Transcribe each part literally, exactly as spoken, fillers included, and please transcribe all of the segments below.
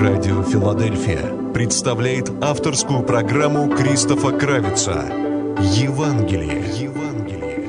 Радио Филадельфия представляет авторскую программу Кристофа Кравица «Евангелие». Евангелие.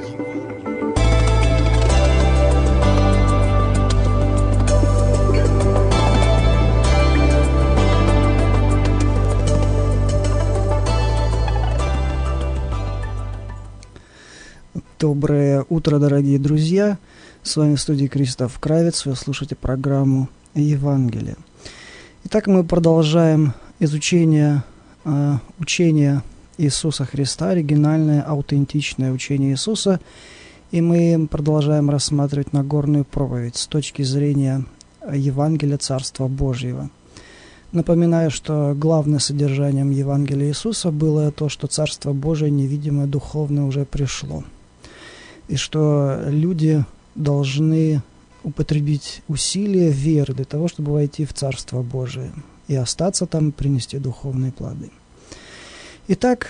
Доброе утро, дорогие друзья! С вами в студии Кристоф Кравиц. Вы слушаете программу «Евангелие». Итак, мы продолжаем изучение э, учения Иисуса Христа, оригинальное, аутентичное учение Иисуса, и мы продолжаем рассматривать Нагорную проповедь с точки зрения Евангелия Царства Божьего. Напоминаю, что главным содержанием Евангелия Иисуса было то, что Царство Божие, невидимое, духовное, уже пришло, и что люди должны употребить усилия веры для того, чтобы войти в Царство Божие и остаться там, принести духовные плоды. Итак,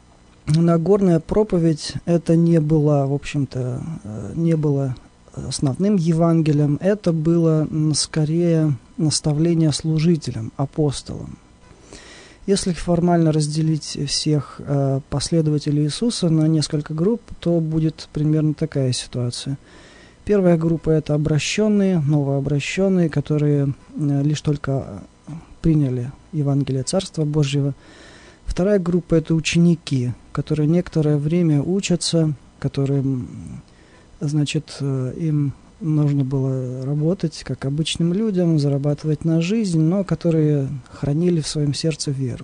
Нагорная проповедь это не было, в общем-то, не было основным Евангелием, это было скорее наставление служителям, апостолам. Если формально разделить всех последователей Иисуса на несколько групп, то будет примерно такая ситуация. Первая группа – это обращенные, новообращенные, которые лишь только приняли Евангелие Царства Божьего. Вторая группа – это ученики, которые некоторое время учатся, которым, значит, им нужно было работать, как обычным людям, зарабатывать на жизнь, но которые хранили в своем сердце веру.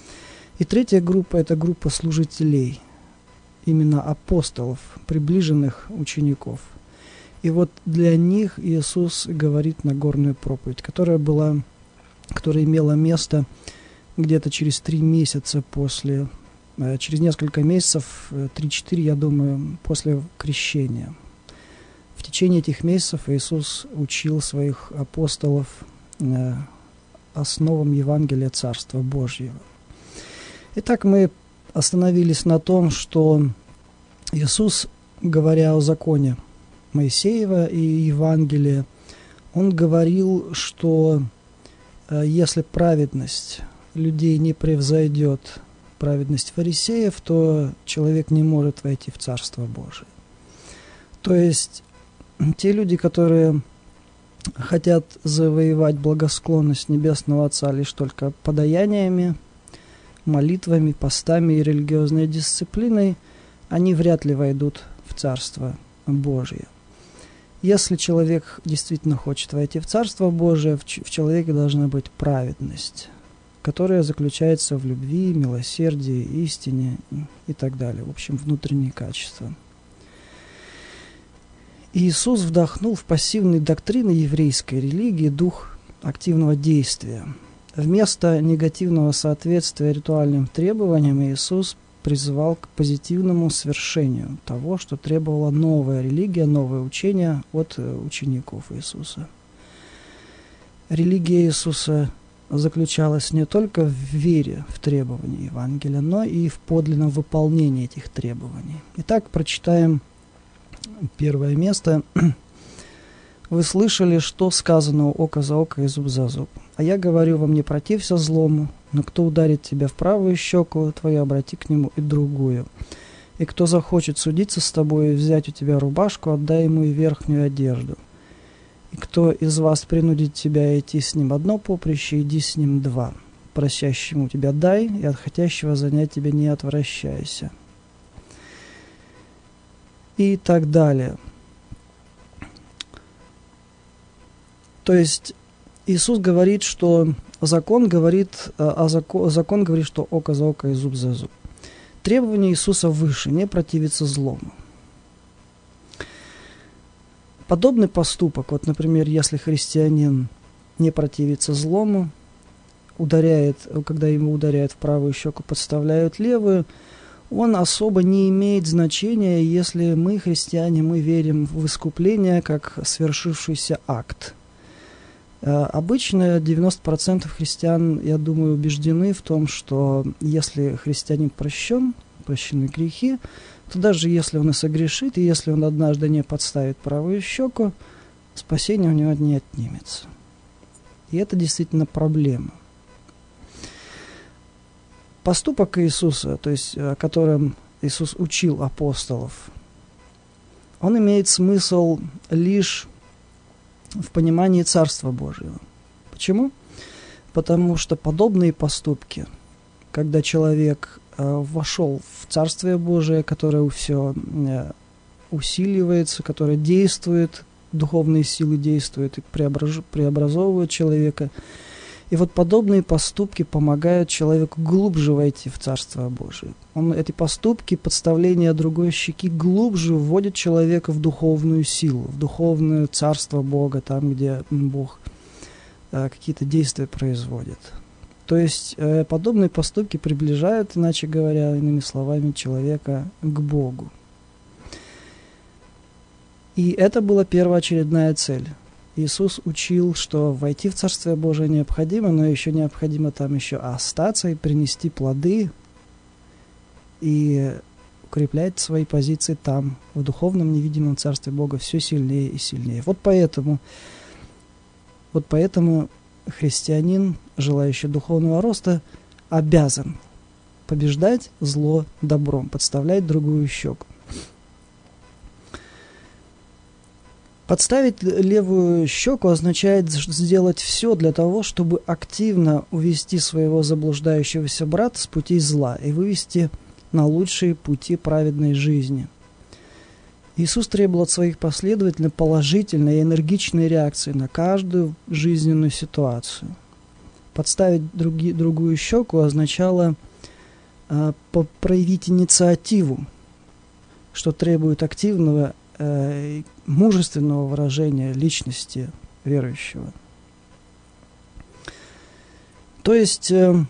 И третья группа – это группа служителей, именно апостолов, приближенных учеников. И вот для них Иисус говорит Нагорную проповедь, которая была, которая имела место где-то через три месяца после, через несколько месяцев, три-четыре, я думаю, после крещения. В течение этих месяцев Иисус учил своих апостолов основам Евангелия Царства Божьего. Итак, мы остановились на том, что Иисус, говоря о законе Моисеева и Евангелия, он говорил, что э, если праведность людей не превзойдет праведность фарисеев, то человек не может войти в Царство Божие. То есть те люди, которые хотят завоевать благосклонность Небесного Отца лишь только подаяниями, молитвами, постами и религиозной дисциплиной, они вряд ли войдут в Царство Божие. Если человек действительно хочет войти в Царство Божие, в, ч- в человеке должна быть праведность, которая заключается в любви, милосердии, истине и так далее. В общем, внутренние качества. Иисус вдохнул в пассивные доктрины еврейской религии дух активного действия. Вместо негативного соответствия ритуальным требованиям Иисус призывал к позитивному свершению того, что требовала новая религия, новое учение от учеников Иисуса. Религия Иисуса заключалась не только в вере в требования Евангелия, но и в подлинном выполнении этих требований. Итак, прочитаем первое место. «Вы слышали, что сказано око за око и зуб за зуб. А я говорю вам, не протився злому, но кто ударит тебя в правую щеку твою, обрати к нему и другую. И кто захочет судиться с тобой и взять у тебя рубашку, отдай ему и верхнюю одежду. И кто из вас принудит тебя идти с ним одно поприще, иди с ним два. Просящему тебя дай, и от хотящего занять тебя не отвращайся». И так далее. То есть Иисус говорит, что закон говорит, а закон, закон говорит, что око за око и зуб за зуб. Требование Иисуса выше, не противиться злому. Подобный поступок, вот, например, если христианин не противится злому, ударяет, когда ему ударяют в правую щеку, подставляют левую, он особо не имеет значения, если мы, христиане, мы верим в искупление как свершившийся акт. Обычно девяносто процентов христиан, я думаю, убеждены в том, что если христианин прощен, прощены грехи, то даже если он и согрешит, и если он однажды не подставит правую щеку, спасение у него не отнимется. И это действительно проблема. Поступок Иисуса, то есть о котором Иисус учил апостолов, он имеет смысл лишь в понимании Царства Божьего. Почему? Потому что подобные поступки, когда человек э, вошел в Царствие Божие, которое все э, усиливается, которое действует, духовные силы действуют и преобраз, преобразовывают человека. И вот подобные поступки помогают человеку глубже войти в Царство Божие. Он, эти поступки, подставление другой щеки глубже вводят человека в духовную силу, в духовное Царство Бога, там, где Бог э, какие-то действия производит. То есть э, подобные поступки приближают, иначе говоря, иными словами, человека к Богу. И это была первоочередная цель. Иисус учил, что войти в Царствие Божие необходимо, но еще необходимо там еще остаться и принести плоды и укреплять свои позиции там, в духовном невидимом Царстве Бога, все сильнее и сильнее. Вот поэтому, вот поэтому христианин, желающий духовного роста, обязан побеждать зло добром, подставлять другую щеку. Подставить левую щеку означает сделать все для того, чтобы активно увести своего заблуждающегося брата с пути зла и вывести на лучшие пути праведной жизни. Иисус требовал от своих последователей положительной и энергичной реакции на каждую жизненную ситуацию. Подставить други, другую щеку означало э, проявить инициативу, что требует активного мужественного выражения личности верующего. То есть э,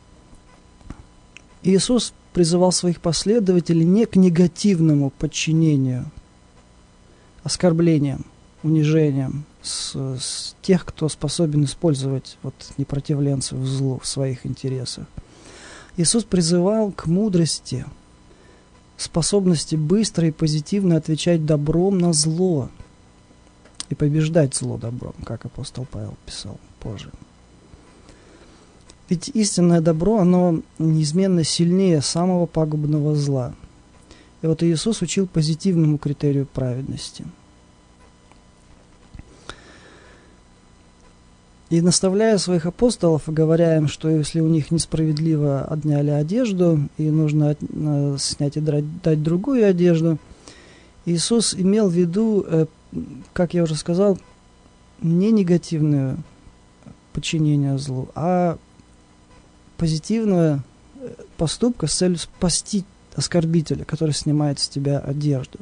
Иисус призывал своих последователей не к негативному подчинению, оскорблениям, унижениям с, с тех, кто способен использовать вот, непротивленцев в злу в своих интересах. Иисус призывал к мудрости, способности быстро и позитивно отвечать добром на зло и побеждать зло добром, как апостол Павел писал позже. Ведь истинное добро, оно неизменно сильнее самого пагубного зла. И вот Иисус учил позитивному критерию праведности. И наставляя своих апостолов, говоря им, что если у них несправедливо отняли одежду, и нужно от, э, снять и дать, дать другую одежду, Иисус имел в виду, э, как я уже сказал, не негативное подчинение злу, а позитивного поступка с целью спасти оскорбителя, который снимает с тебя одежду.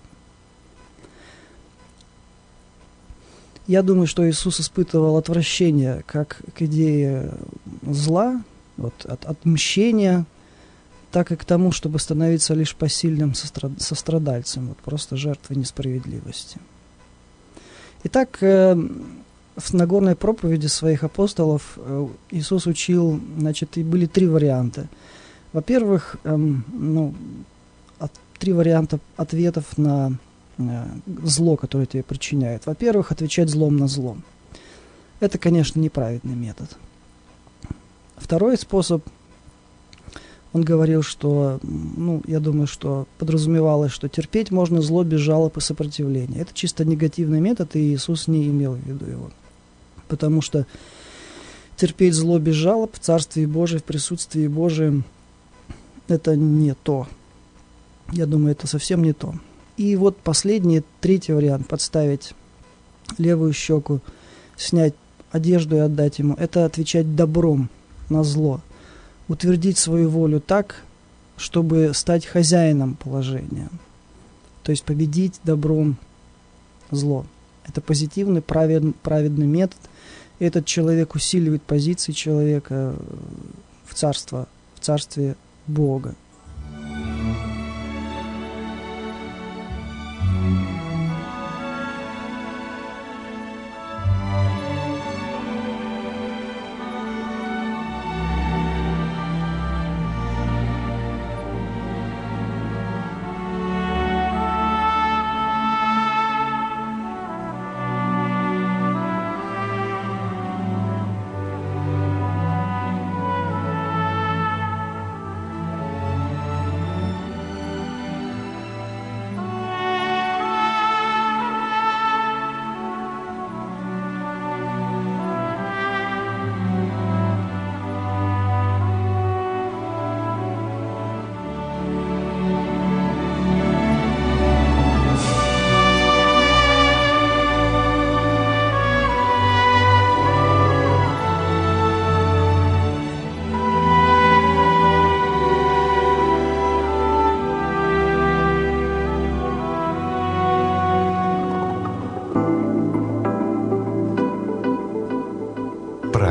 Я думаю, что Иисус испытывал отвращение как к идее зла, вот, от отмщения, так и к тому, чтобы становиться лишь посильным сострадальцем, вот, просто жертвой несправедливости. Итак, э, в Нагорной проповеди своих апостолов э, Иисус учил, значит, и были три варианта. Во-первых, э, ну, от, три варианта ответов на зло, которое тебе причиняет. Во-первых, отвечать злом на зло. Это, конечно, неправедный метод. Второй способ, он говорил, что, ну, я думаю, что подразумевалось, что терпеть можно зло без жалоб и сопротивления. Это чисто негативный метод, и Иисус не имел в виду его. Потому что терпеть зло без жалоб в Царстве Божьем, в присутствии Божьем, это не то. Я думаю, это совсем не то. И вот последний, третий вариант, подставить левую щеку, снять одежду и отдать ему, это отвечать добром на зло, утвердить свою волю так, чтобы стать хозяином положения, то есть победить добром зло. Это позитивный, правед, праведный метод, и этот человек усиливает позиции человека в, царство, в царстве Бога.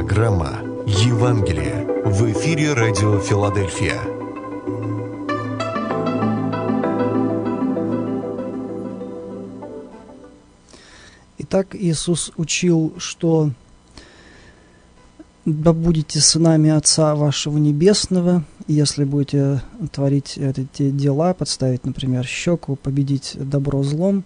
Программа «Евангелие» в эфире радио «Филадельфия». Итак, Иисус учил, что «Да будете сынами Отца вашего Небесного, если будете творить эти дела, подставить, например, щеку, победить добро злом,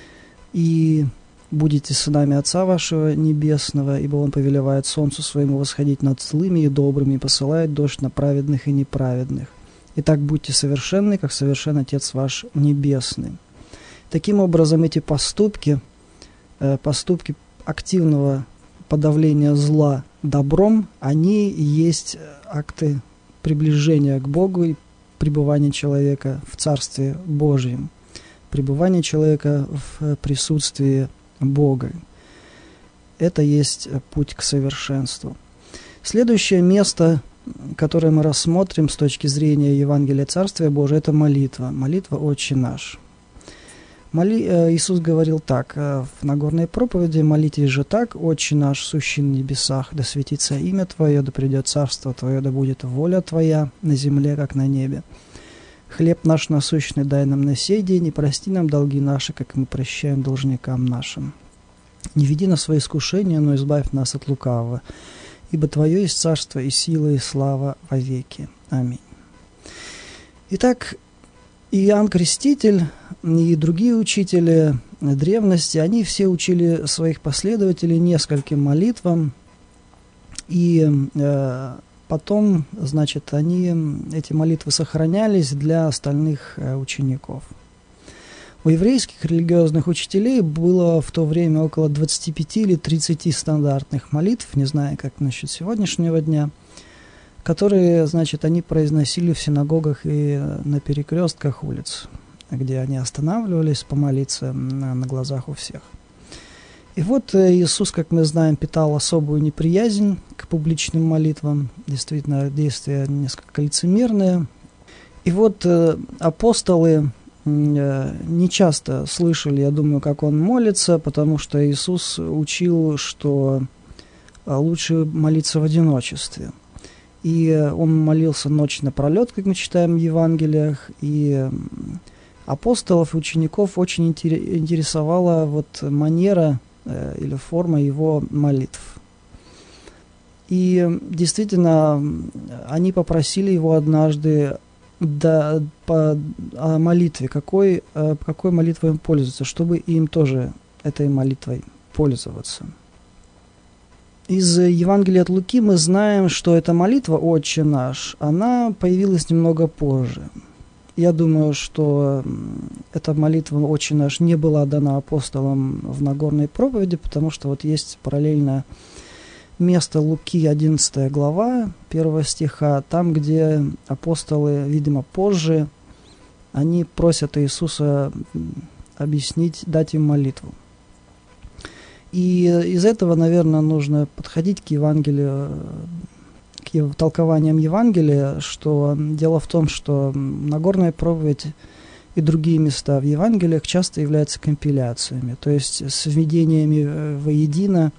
и будете сынами Отца вашего Небесного, ибо Он повелевает солнцу своему восходить над злыми и добрыми, и посылает дождь на праведных и неправедных. Итак, будьте совершенны, как совершен Отец ваш Небесный». Таким образом, эти поступки, поступки активного подавления зла добром, они есть акты приближения к Богу и пребывания человека в Царстве Божьем, пребывания человека в присутствии Бога. Это есть путь к совершенству. Следующее место, которое мы рассмотрим с точки зрения Евангелия Царствия Божия, это молитва. Молитва «Отче наш». Моли... Иисус говорил так в Нагорной проповеди: «Молитесь же так, Отче наш, сущий на небесах, да светится имя Твое, да придет царство Твое, да будет воля Твоя на земле, как на небе. Хлеб наш насущный дай нам на сей день, и прости нам долги наши, как мы прощаем должникам нашим. Не веди нас в свои искушения, но избавь нас от лукавого. Ибо Твое есть царство, и сила, и слава во веки. Аминь». Итак, Иоанн Креститель и другие учители древности, они все учили своих последователей нескольким молитвам, и э, потом, значит, они, эти молитвы сохранялись для остальных э, учеников. У еврейских религиозных учителей было в то время около двадцати пяти или тридцати стандартных молитв, не знаю, как насчет сегодняшнего дня, которые, значит, они произносили в синагогах и на перекрестках улиц, где они останавливались помолиться на, на глазах у всех. И вот Иисус, как мы знаем, питал особую неприязнь к публичным молитвам, действительно, действия несколько лицемерные. И вот апостолы не часто слышали, я думаю, как он молится, потому что Иисус учил, что лучше молиться в одиночестве. И он молился ночь напролет, как мы читаем в Евангелиях, и апостолов и учеников очень интересовала вот манера э, или форма его молитв. И действительно, они попросили его однажды да, по, о молитве, какой, э, какой молитвой им пользоваться, чтобы им тоже этой молитвой пользоваться. Из Евангелия от Луки мы знаем, что эта молитва «Отче наш», она появилась немного позже. Я думаю, что эта молитва «Отче наш» не была дана апостолам в Нагорной проповеди, потому что вот есть параллельно место Луки, одиннадцатая глава, первого стиха, там, где апостолы, видимо, позже, они просят Иисуса объяснить, дать им молитву. И из этого, наверное, нужно подходить к Евангелию, к толкованиям Евангелия, что дело в том, что Нагорная проповедь и другие места в Евангелиях часто являются компиляциями, то есть сведениями воедино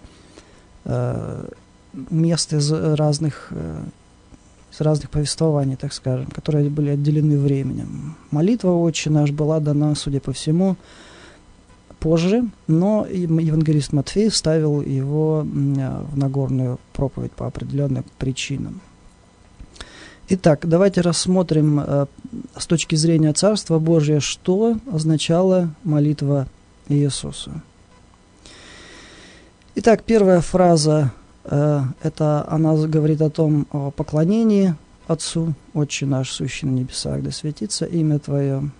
мест из разных, из разных повествований, так скажем, которые были отделены временем. Молитва «Отче наш» была дана, судя по всему, позже, но евангелист Матфей вставил его в Нагорную проповедь по определенным причинам. Итак, давайте рассмотрим э, с точки зрения Царства Божия, что означала молитва Иисуса. Итак, первая фраза, э, это она говорит о том, о поклонении Отцу: «Отче наш, сущий на небесах, да светится имя Твое».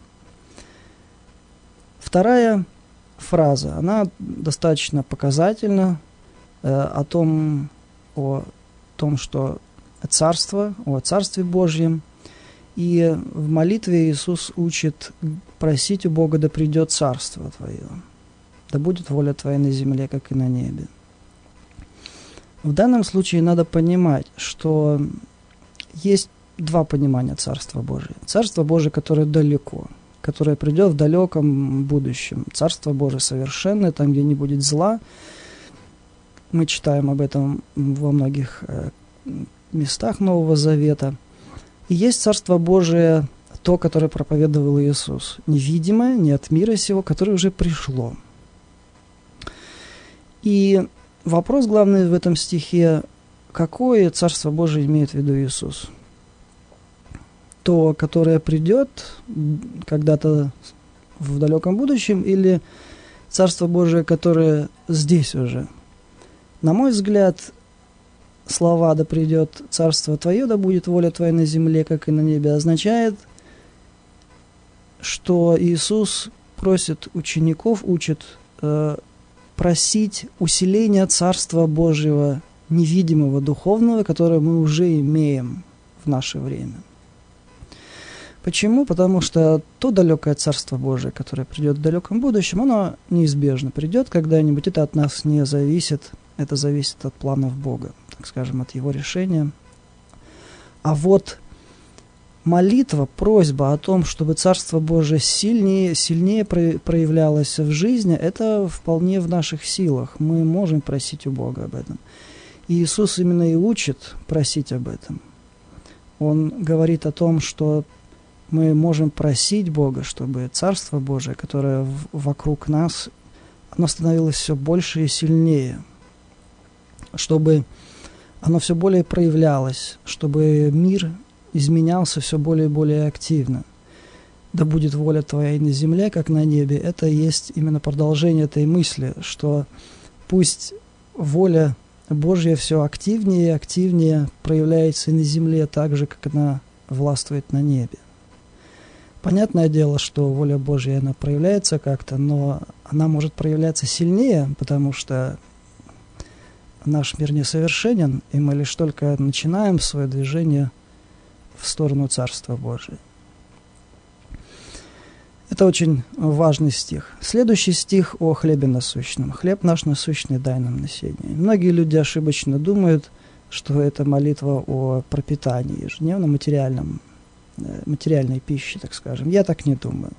Вторая фраза, она достаточно показательна э, о том, о том, что царство, о Царстве Божьем. И в молитве Иисус учит просить у Бога: да придет Царство Твое, да будет воля Твоя на земле, как и на небе. В данном случае надо понимать, что есть два понимания Царства Божия. Царство Божие, которое далеко, которое придет в далеком будущем. Царство Божие совершенное, там, где не будет зла, Мы читаем об этом во многих местах Нового Завета. И есть Царство Божие, то, которое проповедовал Иисус. Невидимое, не от мира сего, которое уже пришло. И вопрос главный в этом стихе, какое Царство Божие имеет в виду Иисус? То, которое придет когда-то в далеком будущем, или Царство Божие, которое здесь уже? На мой взгляд, слова «да придет Царство Твое, да будет воля Твоя на земле, как и на небе» означает, что Иисус просит учеников, учит э, просить усиления Царства Божьего, невидимого, духовного, которое мы уже имеем в наше время. Почему? Потому что то далекое Царство Божие, которое придет в далеком будущем, оно неизбежно придет когда-нибудь. Это от нас не зависит. Это зависит от планов Бога, так скажем, от Его решения. А вот молитва, просьба о том, чтобы Царство Божие сильнее, сильнее проявлялось в жизни, это вполне в наших силах. Мы можем просить у Бога об этом. И Иисус именно и учит просить об этом. Он говорит о том, что мы можем просить Бога, чтобы Царство Божие, которое вокруг нас, оно становилось все больше и сильнее, чтобы оно все более проявлялось, чтобы мир изменялся все более и более активно. Да будет воля Твоя и на земле, как на небе. Это и есть именно продолжение этой мысли, что пусть воля Божья все активнее и активнее проявляется и на земле, так же, как она властвует на небе. Понятное дело, что воля Божья, она проявляется как-то, но она может проявляться сильнее, потому что наш мир несовершенен, и мы лишь только начинаем свое движение в сторону Царства Божия. Это очень важный стих. Следующий стих о хлебе насущном. «Хлеб наш насущный дай нам на сей день». Многие люди ошибочно думают, что это молитва о пропитании, ежедневно материальном, материальной пище, так скажем. Я так не думаю.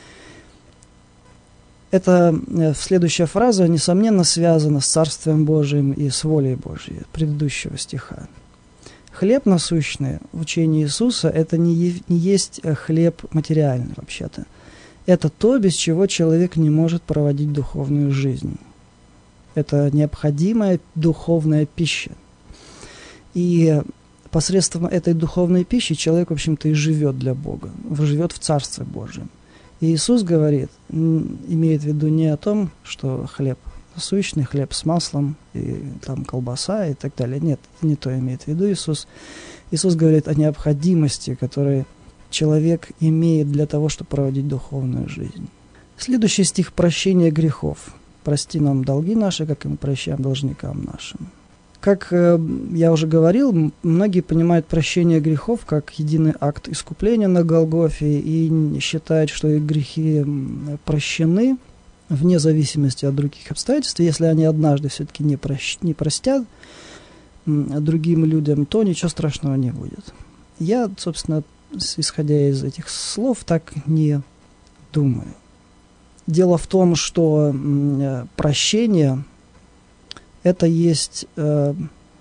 Это следующая фраза, несомненно, связана с Царствием Божиим и с волей Божией предыдущего стиха. Хлеб насущный в учении Иисуса – это не, не есть хлеб материальный вообще-то. Это то, без чего человек не может проводить духовную жизнь. Это необходимая духовная пища. И посредством этой духовной пищи человек, в общем-то, и живет для Бога, живет в Царстве Божьем. И Иисус говорит, имеет в виду не о том, что хлеб насущный, хлеб с маслом, и там колбаса и так далее. Нет, это не то имеет в виду Иисус. Иисус говорит о необходимости, которую человек имеет для того, чтобы проводить духовную жизнь. Следующий стих – прощение грехов. «Прости нам долги наши, как и мы прощаем должникам нашим». Как э, я уже говорил, многие понимают прощение грехов как единый акт искупления на Голгофе и считают, что их грехи прощены вне зависимости от других обстоятельств. Если они однажды все-таки не, прощ... не простят другим людям, то ничего страшного не будет. Я, собственно, исходя из этих слов, так не думаю. Дело в том, что прощение – это есть э,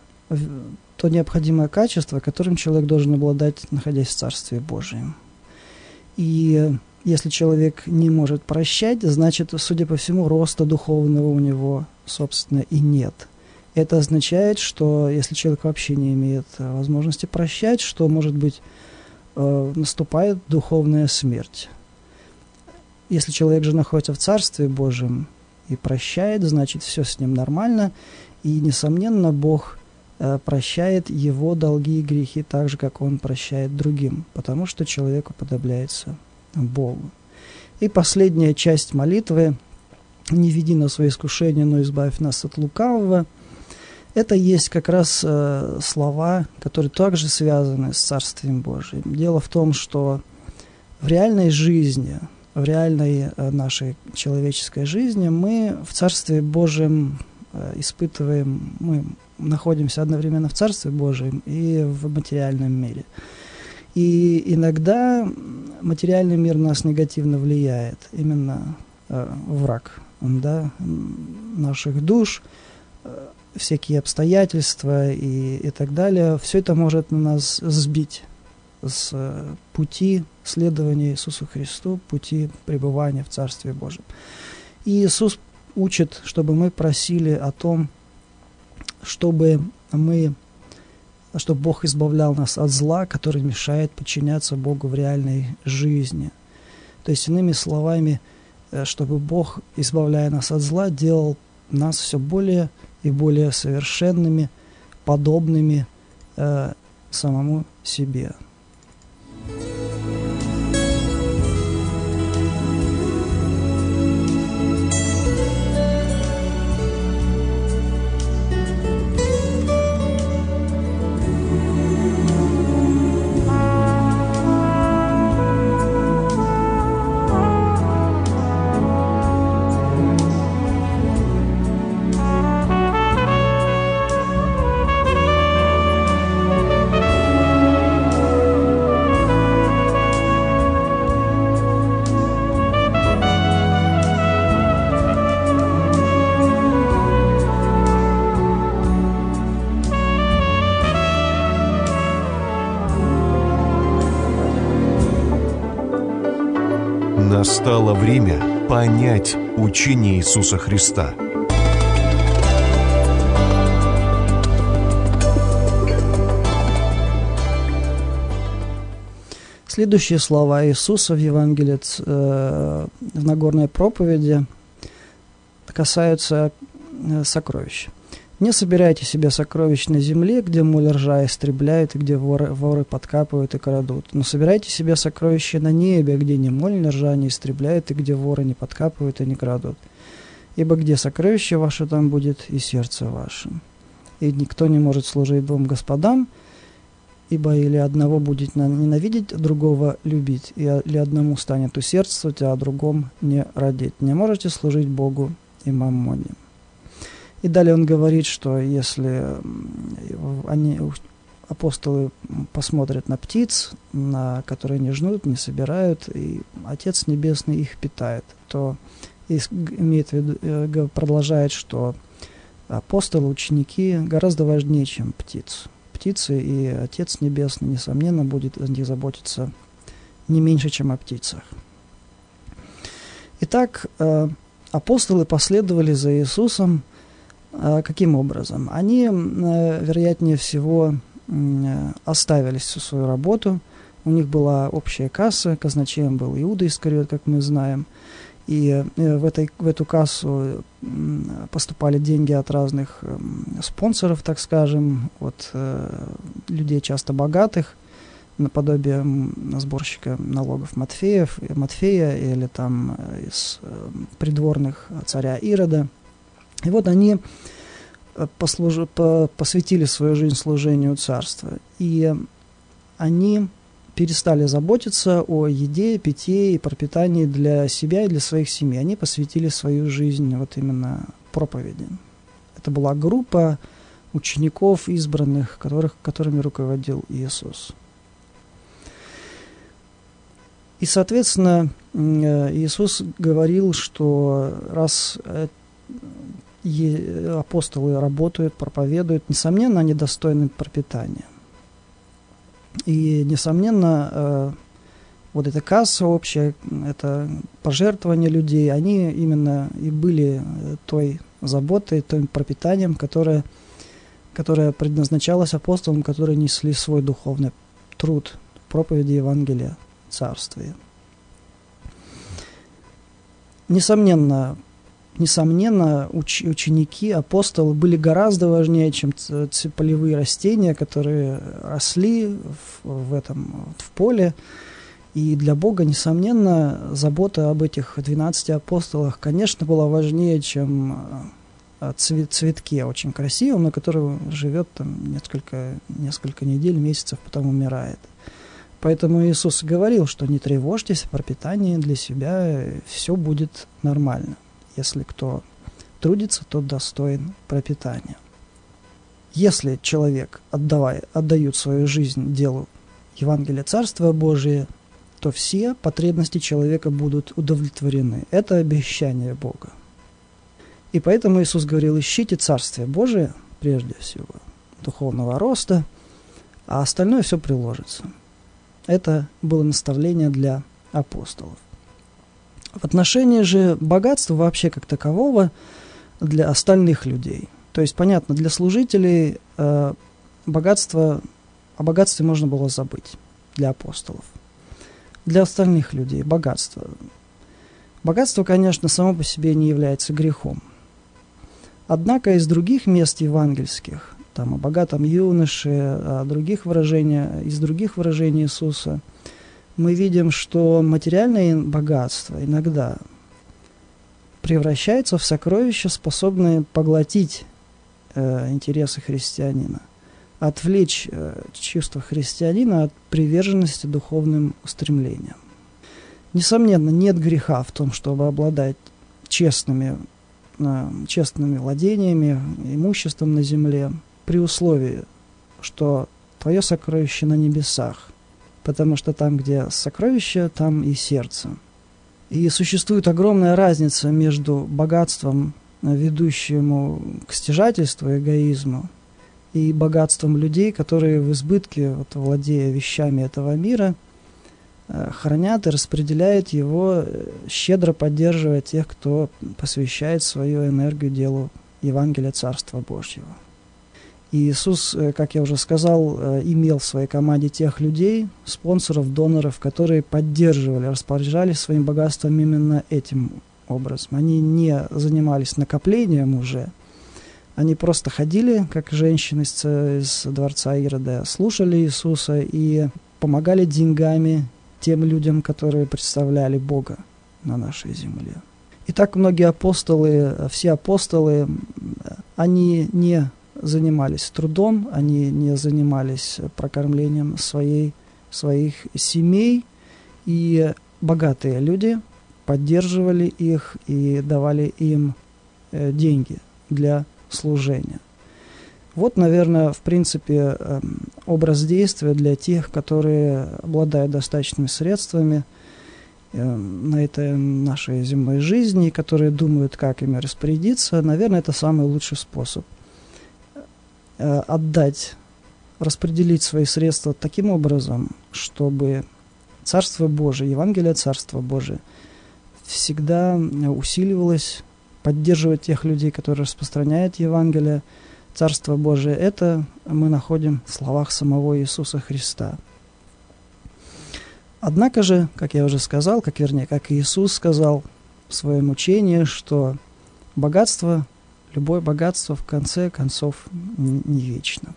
то необходимое качество, которым человек должен обладать, находясь в Царстве Божьем. И если человек не может прощать, значит, судя по всему, роста духовного у него, собственно, и нет. Это означает, что если человек вообще не имеет возможности прощать, что, может быть, э, наступает духовная смерть. Если человек же находится в Царстве Божьем и прощает, значит, все с ним нормально, и, несомненно, Бог э, прощает его долги и грехи так же, как Он прощает другим, потому что человек уподобляется Богу. И последняя часть молитвы «Не веди нас во искушение, но избавь нас от лукавого» – это есть как раз э, слова, которые также связаны с Царствием Божиим. Дело в том, что в реальной жизни, в реальной э, нашей человеческой жизни мы в Царстве Божьем э, испытываем, мы находимся одновременно в Царстве Божьем и в материальном мире. И иногда материальный мир на нас негативно влияет, именно э, враг, да, наших душ. всякие обстоятельства и, и так далее, все это может нас сбить с пути следования Иисусу Христу, пути пребывания в Царстве Божьем. И Иисус учит, чтобы мы просили о том, чтобы мы, чтобы Бог избавлял нас от зла, который мешает подчиняться Богу в реальной жизни. То есть, иными словами, чтобы Бог, избавляя нас от зла, делал нас все более и более совершенными, подобными э, самому себе. Настало время понять учение Иисуса Христа. Следующие слова Иисуса в Евангелии, э, в Нагорной проповеди касаются сокровищ. «Не собирайте себе сокровищ на земле, где моль ржа истребляет, и где воры, воры подкапывают и крадут. Но собирайте себе сокровища на небе, где ни моль, ни ржа не истребляет, и где воры не подкапывают и не крадут. Ибо где сокровище ваше, там будет и сердце ваше. И никто не может служить двум господам, ибо или одного будет ненавидеть, другого любить, или одному станет усердствовать, а о другом не родить. Не можете служить Богу и маммоне». И далее он говорит, что если они, апостолы, посмотрят на птиц, на которые не жнут, не собирают, и Отец Небесный их питает, то имеет в виду, продолжает, что апостолы, ученики гораздо важнее, чем птиц. Птицы, и Отец Небесный, несомненно, будет о них заботиться не меньше, чем о птицах. Итак, апостолы последовали за Иисусом. Каким образом? Они, вероятнее всего, оставили всю свою работу. У них была общая касса, казначеем был Иуда Искариот, как мы знаем. И в, этой, в эту кассу поступали деньги от разных спонсоров, так скажем, от людей часто богатых, наподобие сборщика налогов Матфеев, Матфея или там из придворных царя Ирода. И вот они послуж... посвятили свою жизнь служению царства. И они перестали заботиться о еде, питье и пропитании для себя и для своих семей. Они посвятили свою жизнь вот именно проповеди. Это была группа учеников избранных, которых, которыми руководил Иисус. И, соответственно, Иисус говорил, что раз апостолы работают, проповедуют, несомненно, они достойны пропитания. И, несомненно, вот эта касса общая, это пожертвование людей, они именно и были той заботой, тем пропитанием, которое, которое предназначалось апостолам, которые несли свой духовный труд в проповеди Евангелия Царствия. Несомненно, Несомненно, уч- ученики, апостолы были гораздо важнее, чем ц- ц- полевые растения, которые росли в, в этом в поле. И для Бога, несомненно, забота об этих двенадцати апостолах, конечно, была важнее, чем цвет, цветке очень красивом, на котором живет там несколько, несколько недель, месяцев, потом умирает. Поэтому Иисус говорил, что не тревожьтесь о пропитании для себя, все будет нормально. Если кто трудится, тот достоин пропитания. Если человек, отдавая, отдает свою жизнь делу Евангелия Царства Божия, то все потребности человека будут удовлетворены. Это обещание Бога. И поэтому Иисус говорил: ищите Царствие Божие прежде всего, духовного роста, а остальное все приложится. Это было наставление для апостолов. В отношении же богатства вообще как такового для остальных людей. То есть, понятно, для служителей э, богатство, о богатстве можно было забыть, для апостолов. Для остальных людей богатство. Богатство, конечно, само по себе не является грехом. Однако из других мест евангельских, там о богатом юноше, о других выражениях, из других выражений Иисуса, мы видим, что материальное богатство иногда превращается в сокровища, способные поглотить э, интересы христианина, отвлечь э, чувство христианина от приверженности духовным устремлениям. Несомненно, нет греха в том, чтобы обладать честными, э, честными владениями, имуществом на земле, при условии, что твое сокровище на небесах, потому что там, где сокровище, там и сердце. И существует огромная разница между богатством, ведущему к стяжательству и эгоизму, и богатством людей, которые в избытке, вот, владея вещами этого мира, хранят и распределяют его, щедро поддерживая тех, кто посвящает свою энергию делу Евангелия Царства Божьего. И Иисус, как я уже сказал, имел в своей команде тех людей, спонсоров, доноров, которые поддерживали, распоряжались своим богатством именно этим образом. Они не занимались накоплением уже, они просто ходили, как женщины из, из дворца Ирода, слушали Иисуса и помогали деньгами тем людям, которые представляли Бога на нашей земле. И так многие апостолы, все апостолы, они не занимались трудом, они не занимались прокормлением своей, своих семей, и богатые люди поддерживали их и давали им э, деньги для служения. Вот, наверное, в принципе, э, образ действия для тех, которые обладают достаточными средствами э, на этой нашей земной жизни, которые думают, как ими распорядиться. Наверное, это самый лучший способ отдать, распределить свои средства таким образом, чтобы Царство Божие, Евангелие Царства Божие всегда усиливалось, поддерживать тех людей, которые распространяют Евангелие Царства Божие. Это мы находим в словах самого Иисуса Христа. Однако же, как я уже сказал, как вернее, как Иисус сказал в своем учении, что богатство, любое богатство в конце концов не вечно.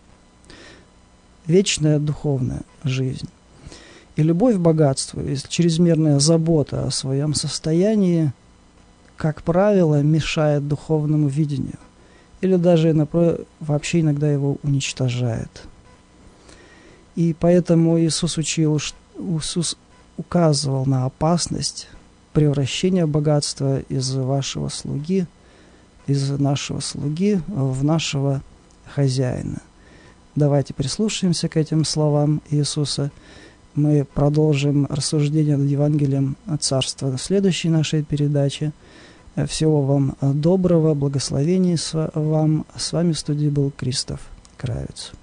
Вечная духовная жизнь. И любовь к богатству, и чрезмерная забота о своем состоянии, как правило, мешает духовному видению. Или даже вообще иногда его уничтожает. И поэтому Иисус учил, Иисус указывал на опасность превращения богатства из вашего слуги из нашего слуги в нашего хозяина. Давайте прислушаемся к этим словам Иисуса. Мы продолжим рассуждение над Евангелием Царства в следующей нашей передаче. Всего вам доброго, благословений вам. С вами в студии был Кристоф Кравец.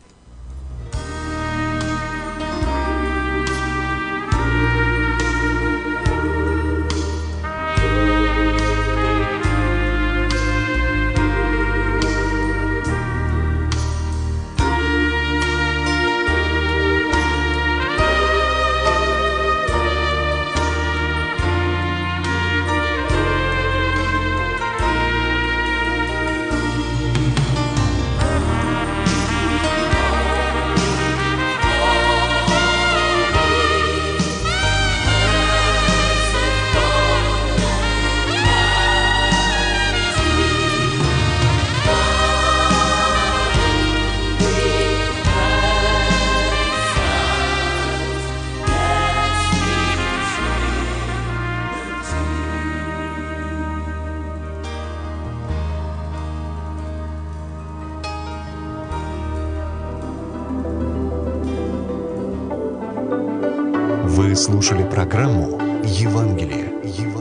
Вы слушали программу «Евангелие». Евангелие.